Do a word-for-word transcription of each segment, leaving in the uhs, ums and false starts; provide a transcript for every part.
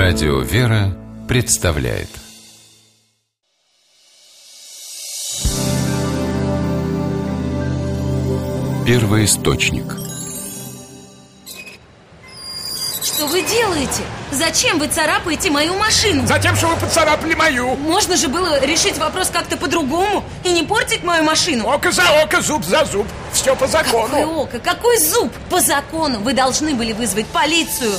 Радио «Вера» представляет Первоисточник. Что вы делаете? Зачем вы царапаете мою машину? Затем, что вы поцарапали мою. Можно же было решить вопрос как-то по-другому и не портить мою машину. Око за око, зуб за зуб. Все по закону. Какое око? Какой зуб? По закону вы должны были вызвать полицию.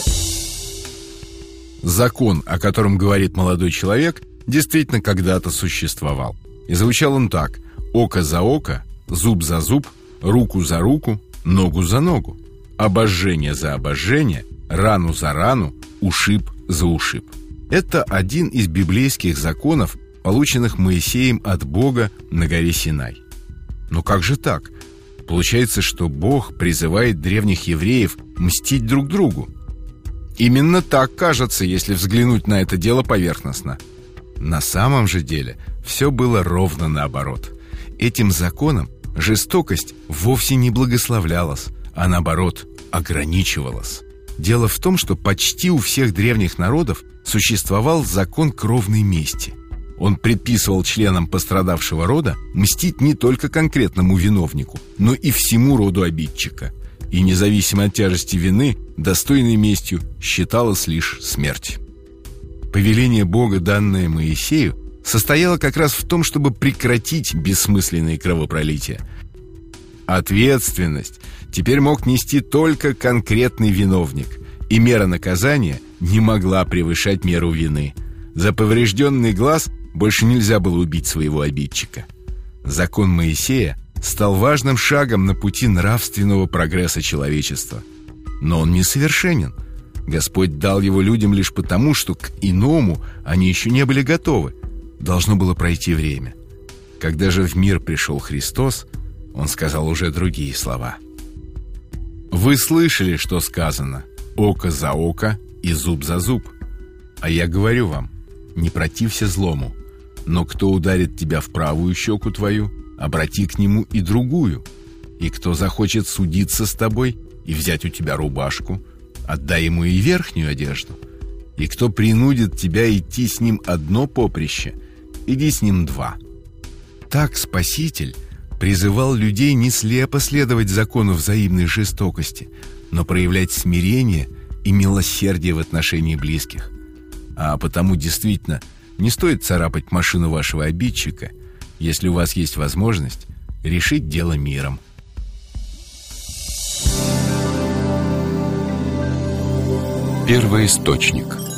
Закон, о котором говорит молодой человек, действительно когда-то существовал. И звучал он так: око за око, зуб за зуб, руку за руку, ногу за ногу, обожжение за обожжение, рану за рану, ушиб за ушиб. Это один из библейских законов, полученных Моисеем от Бога на горе Синай. Но как же так? Получается, что Бог призывает древних евреев мстить друг другу. Именно так кажется, если взглянуть на это дело поверхностно. На самом же деле все было ровно наоборот. Этим законом жестокость вовсе не благословлялась, а наоборот ограничивалась. Дело в том, что почти у всех древних народов существовал закон кровной мести. Он предписывал членам пострадавшего рода мстить не только конкретному виновнику, но и всему роду обидчика. И независимо от тяжести вины, достойной местью считалась лишь смерть. Повеление Бога, данное Моисею, состояло как раз в том, чтобы прекратить бессмысленные кровопролития. Ответственность теперь мог нести только конкретный виновник, и мера наказания не могла превышать меру вины. За поврежденный глаз больше нельзя было убить своего обидчика. Закон Моисея стал важным шагом на пути нравственного прогресса человечества. Но он несовершенен. Господь дал его людям лишь потому, что к иному они еще не были готовы. Должно было пройти время. Когда же в мир пришел Христос, Он сказал уже другие слова. «Вы слышали, что сказано: око за око и зуб за зуб. А я говорю вам, не протився злому, но кто ударит тебя в правую щеку твою, обрати к нему и другую. И кто захочет судиться с тобой и взять у тебя рубашку, отдай ему и верхнюю одежду. И кто принудит тебя идти с ним одно поприще, иди с ним два». Так Спаситель призывал людей не слепо следовать закону взаимной жестокости, но проявлять смирение и милосердие в отношении близких. А потому действительно не стоит царапать машину вашего обидчика, если у вас есть возможность решить дело миром. Первоисточник.